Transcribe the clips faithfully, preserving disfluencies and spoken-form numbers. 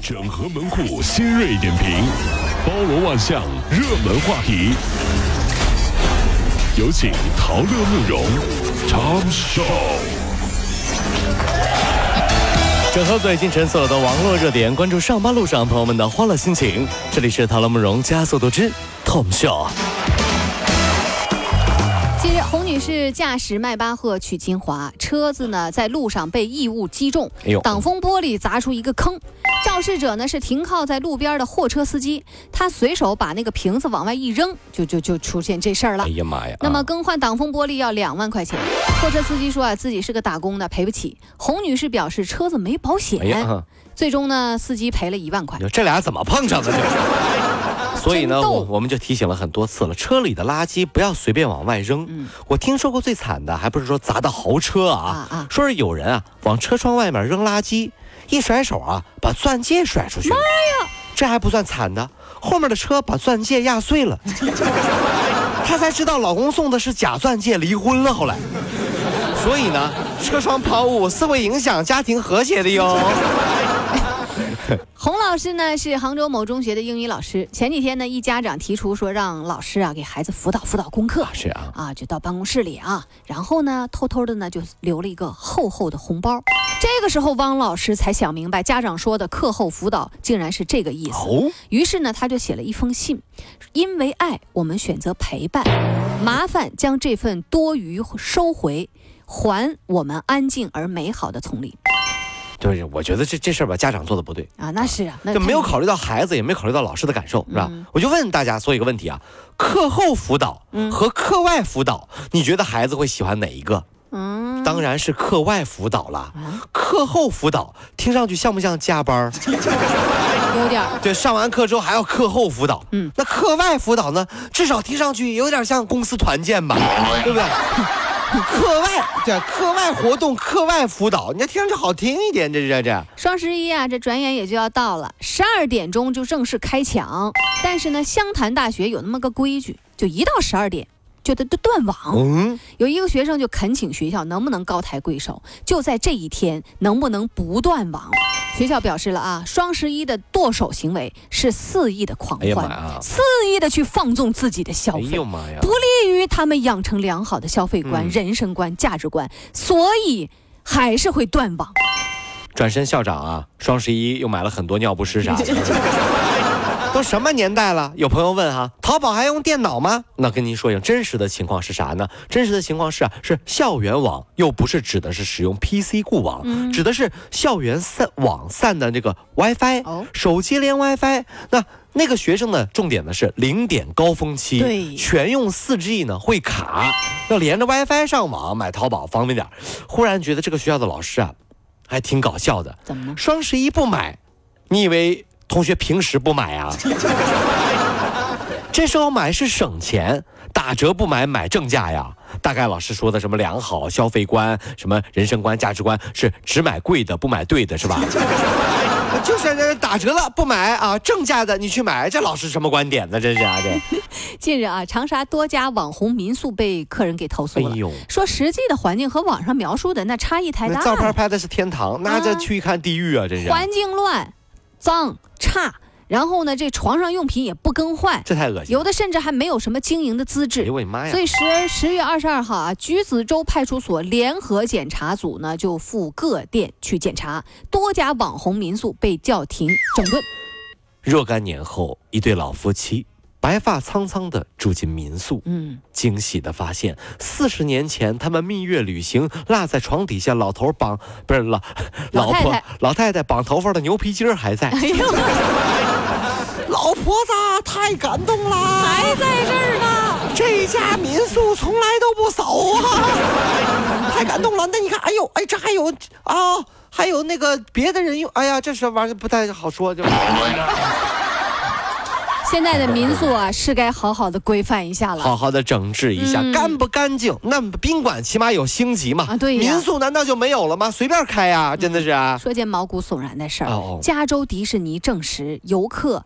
整合门户新锐点评，包罗万象，热门话题。有请陶乐慕容 Tom Show。 整合最近陈所有的网络热点，关注上班路上朋友们的欢乐心情。这里是陶乐慕容加速度之 Tom Show。 近日，洪女士驾驶迈巴赫去金华，车子呢在路上被异物击中，挡风玻璃砸出一个坑。肇事者呢是停靠在路边的货车司机，他随手把那个瓶子往外一扔，就就就出现这事儿了。 哎呀妈呀！ 那么更换挡风玻璃要两万块钱。货车司机说啊，自己是个打工的，赔不起。洪女士表示车子没保险，哎、最终呢司机赔了一万块。 这俩怎么碰上的？所以呢，我我们就提醒了很多次了，车里的垃圾不要随便往外扔。嗯、我听说过最惨的，还不是说砸到豪车啊，啊啊说是有人啊往车窗外面扔垃圾，一甩手啊把钻戒甩出去。妈呀！这还不算惨的，后面的车把钻戒压碎了，她才知道老公送的是假钻戒，离婚了后来。所以呢，车窗抛物是会影响家庭和谐的哟。 洪老师呢是杭州某中学的英语老师，前几天呢一家长提出说让老师啊给孩子辅导辅导功课， 是啊啊就到办公室里啊，然后呢偷偷的呢就留了一个厚厚的红包。这个时候汪老师才想明白家长说的课后辅导竟然是这个意思，哦、于是呢他就写了一封信，因为爱我们选择陪伴，麻烦将这份多余收回，还我们安静而美好的丛林。 对，我觉得这这事儿吧，家长做的不对啊，那是啊，那就没有考虑到孩子，也没考虑到老师的感受，是吧？嗯、我就问大家说一个问题啊，课后辅导和课外辅导，嗯、你觉得孩子会喜欢哪一个？嗯，当然是课外辅导了。啊、课后辅导听上去像不像加班？ 有点。 对，上完课之后还要课后辅导。嗯，那课外辅导呢？至少听上去有点像公司团建吧，对不对？课外对课外活动，课外辅导，你这听上去好听一点，这这这。 双十一啊，这转眼也就要到了，十二点钟就正式开抢。但是呢，湘潭大学有那么个规矩，就一到十二点就得断网。嗯，有一个学生就恳请学校能不能高抬贵手，就在这一天能不能不断网。学校表示了啊，双十一的剁手行为是肆意的狂欢，哎、肆意的去放纵自己的消费，哎、不利于他们养成良好的消费观、嗯、人生观、价值观，所以还是会断网。 转身校长啊，双十一又买了很多尿不湿啥的。都什么年代了？有朋友问哈，淘宝还用电脑吗？那跟您说一下，真实的情况是啥呢？真实的情况是啊，是校园网，又不是指的是使用 P C 固网，嗯、指的是校园散网散的这个 WiFi，、哦、手机连 WiFi。那那个学生呢，重点的是零点高峰期，对，全用 四 G 呢会卡，要连着 WiFi 上网，买淘宝方便点。忽然觉得这个学校的老师啊，还挺搞笑的。 怎么了？ 双十一不买，你以为同学平时不买啊？这时候买是省钱，打折不买买正价呀。大概老师说的什么良好消费观、什么人生观、价值观，是只买贵的不买对的，是吧？就是打折了不买啊，正价的你去买，这老师什么观点呢？这是啊，这。 近日啊，长沙多家网红民宿被客人给投诉了，哎呦，说实际的环境和网上描述的那差异太大了。 照片拍的是天堂，那这去一看地狱啊，这是。 环境乱、脏、差。然后呢，这床上用品也不更换， 这太恶心了。 有的甚至还没有什么经营的资质。哎呦我的妈呀！所以十十月二十二号啊，橘子洲派出所联合检查组呢就赴各店去检查，多家网红民宿被叫停整顿。 若干年后，一对老夫妻白发苍苍的住进民宿，嗯，惊喜的发现，四十年前他们蜜月旅行落在床底下，老头绑不是老老婆老太太绑头发的牛皮筋还在。哎呦老婆子太感动了， 还在这儿呢。 这家民宿从来都不扫啊，太感动了。那你看，哎呦，哎，这还有啊，还有那个别的人用，哎呀，这是玩意不太好说，就。 现在的民宿啊，是该好好的规范一下了， 好好的整治一下，嗯、干不干净？那宾馆起码有星级嘛，啊，对呀。民宿难道就没有了吗？随便开呀，真的是啊。 说件毛骨悚然的事儿，哦、加州迪士尼证实，游客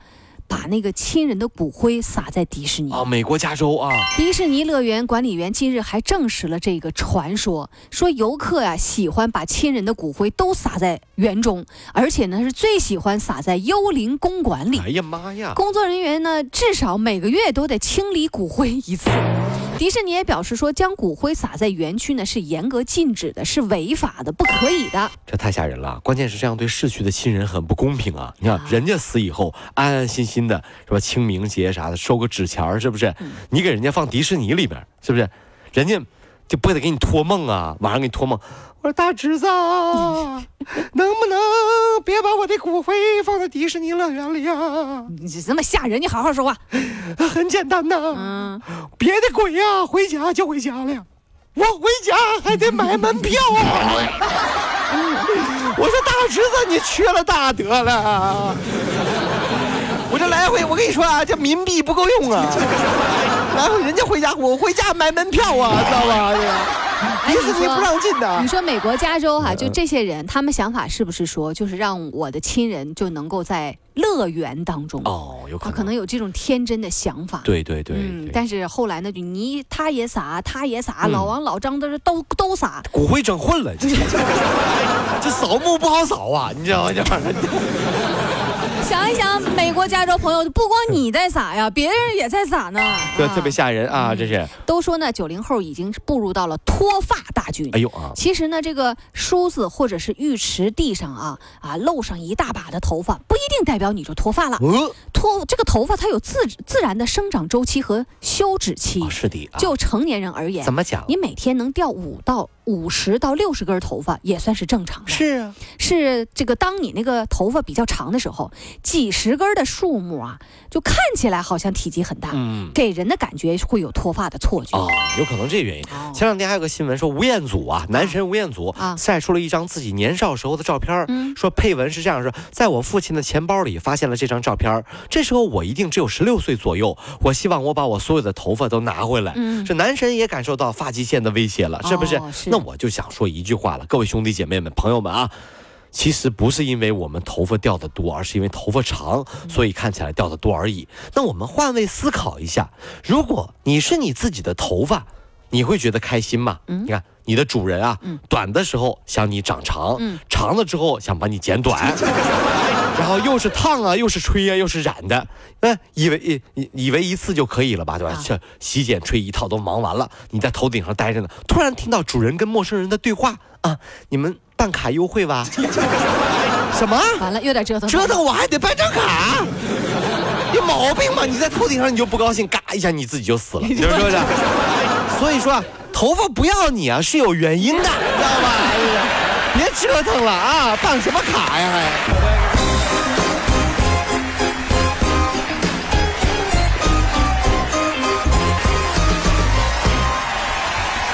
把那个亲人的骨灰撒在迪士尼啊，美国加州啊。 迪士尼乐园管理员近日还证实了这个传说，说游客呀、啊、喜欢把亲人的骨灰都撒在园中，而且呢是最喜欢撒在幽灵公馆里。 哎呀妈呀！ 工作人员呢至少每个月都得清理骨灰一次。迪士尼也表示说，将骨灰撒在园区呢是严格禁止的，是违法的，不可以的。 这太吓人了，关键是这样对逝去的亲人很不公平啊！你看，啊、人家死以后安安心心的，是吧？清明节啥的收个纸钱，是不是？嗯、你给人家放迪士尼里边，是不是？人家就不得给你托梦啊，晚上给你托梦。我说大侄子，能不能别把我的骨灰放在迪士尼乐园里啊？ 你这么吓人，你好好说话。 很简单呐，嗯、别的鬼呀、啊，回家就回家了，我回家还得买门票啊。我说大侄子，你缺了大德了。我这来回，我跟你说啊，这冥币不够用啊。然后人家回家，我回家买门票啊，知道吧？迪士尼不让进的。 你说美国加州哈、啊，就这些人，他们想法是不是说，就是让我的亲人就能够在乐园当中？ 哦，有可能， 他可能有这种天真的想法。 对对对。 嗯，但是后来呢，就你他也撒，他也撒，嗯、老王老张都是都都撒， 骨灰整混了，这扫墓不好扫啊，你知道吗？这玩意儿。 想一想，美国加州朋友，不光你在撒呀，别人也在撒呢。 对，特别吓人啊！嗯、这是都说呢，九零后已经步入到了脱发大军。 哎呦啊！ 其实呢，这个梳子或者是浴池地上啊啊露上一大把的头发，不一定代表你就脱发了。呃、脱这个头发它有自自然的生长周期和休止期。 哦、是的、啊。 就成年人而言， 怎么讲？ 你每天能掉五到五十到六十根头发也算是正常的。 是啊， 是这个，当你那个头发比较长的时候，几十根的数目啊，就看起来好像体积很大，嗯，给人的感觉会有脱发的错觉。 哦，有可能这原因。哦、前两天还有个新闻说，吴彦祖啊，男神吴彦祖啊，晒出了一张自己年少时候的照片，嗯，说配文是这样说：在我父亲的钱包里发现了这张照片，这时候我一定只有十六岁左右，我希望我把我所有的头发都拿回来。嗯，这男神也感受到发际线的威胁了，是不是？哦、是。那我就想说一句话了，各位兄弟姐妹们、朋友们啊。其实不是因为我们头发掉得多，而是因为头发长，所以看起来掉得多而已。那我们换位思考一下，如果你是你自己的头发，你会觉得开心吗？嗯、你看你的主人啊，嗯、短的时候想你长长，嗯、长了之后想把你剪短，然后又是烫啊，又是吹啊，又是染的，那以为以以为一次就可以了吧，对吧？这、啊、洗剪吹一套都忙完了，你在头顶上待着呢，突然听到主人跟陌生人的对话啊，你们办卡优惠吧？什么？ 完了，有点折腾。 折腾我还得办张卡，有毛病吗？你在头顶上你就不高兴，嘎一下你自己就死了，是不是？所以说啊，头发不要你啊是有原因的，知道吧？别折腾了啊，办什么卡呀还？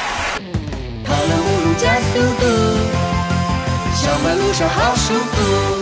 跑了五路加速度，小马路上好舒服。